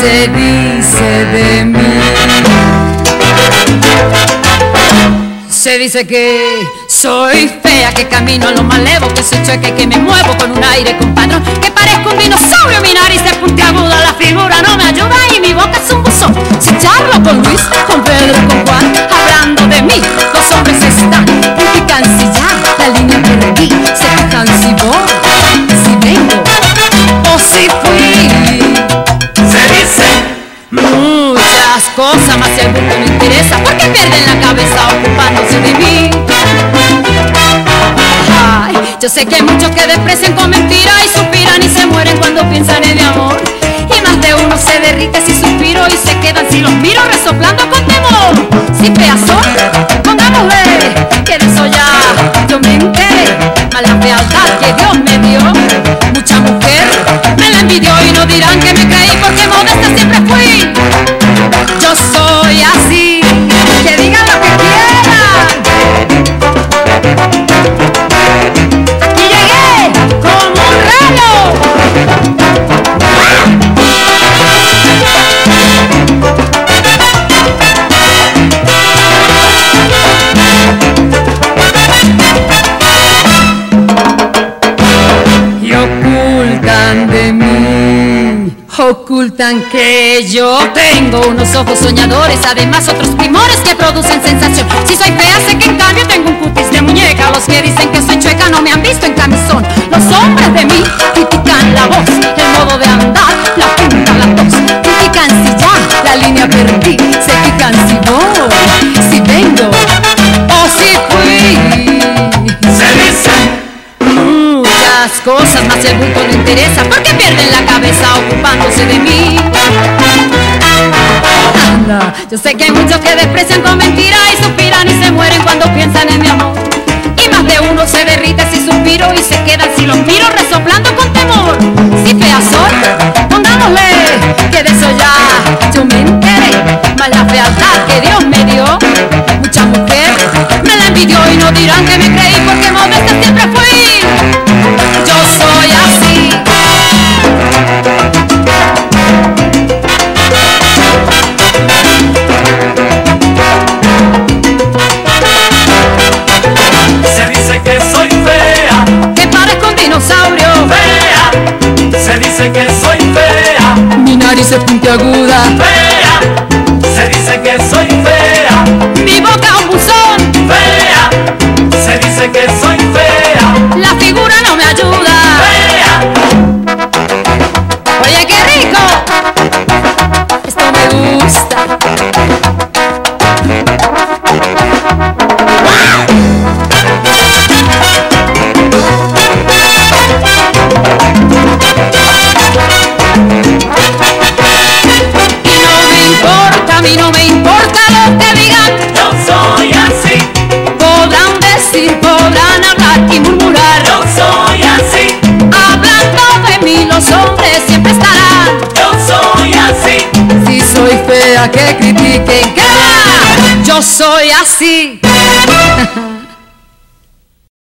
se dice de mí? Se dice que soy fea, que camino a lo más levo, que soy chueca y que me muevo con un aire compadrón, que parezco un dinosaurio, mi nariz es puntiaguda, la figura no me ayuda y mi boca es un buzón. Si charlo con Luis, con Pedro, con Juan, hablando de mí, los hombres están critican si ya la línea perdí, se fijan si voy, si vengo o si fui. Se dice muchas cosas, más si al mundo no interesa, porque pierden la cabeza ocupándose de mí. Ay, yo sé que hay muchos que desprecian con mentiras y suspiran y se mueren cuando piensan en mi amor. Y más de uno se derrite si suspiro y se quedan si los miro resoplando con temor. Si feas son, pongámosle que de eso ya yo me enteré. Más la fealdad que Dios me dio, mucha mujer me la envidió y no dirán que me creí porque modesta siempre fui. Yo soy así, que digan lo que quieran. Aquí llegué como un reloj. Y ocultan de mí, ocultan que yo tengo unos ojos soñadores, además otros primores que producen sensación. Si soy fea sé que en cambio tengo un cutis de muñeca. Los que dicen que soy chueca no me han visto en camisón. Los hombres de mí critican la voz, el modo de andar, la punta, la tos. Critican si ya la línea perdí, se fijan si voy, si vengo o si fui. Se dice muchas cosas, más si el bulto no interesa, porque pierden la cabeza ocupándose de mí. Anda, yo sé que hay muchos que desprecian con mentiras y suspiran y se mueren cuando piensan en mi amor. Y más de uno se derrite si suspiro y se quedan si los miro resoplando con temor. Si feas son, pongámosle que de eso ya yo me enteré. Más la fealdad que Dios me dio, mucha mujer me la envidió y no dirán que me creí porque modesta siempre fui. Yo soy así. se dice que soy fea, Que parezco un dinosaurio. fea. Se dice que soy fea, Mi nariz es puntiaguda, fea. Se dice que soy fea, mi boca un buzón, fea. Se dice que soy fea, la figura no me ayuda. fea. Oye, qué rico, esto me gusta. Y no me importa, a mí no me importa lo que digan. Yo soy así, Podrán decir, podrán hablar y murmurar. yo soy así, Hablando de mí los hombres siempre estarán. yo soy así. Si soy fea que critiquen, que va. Yo soy así.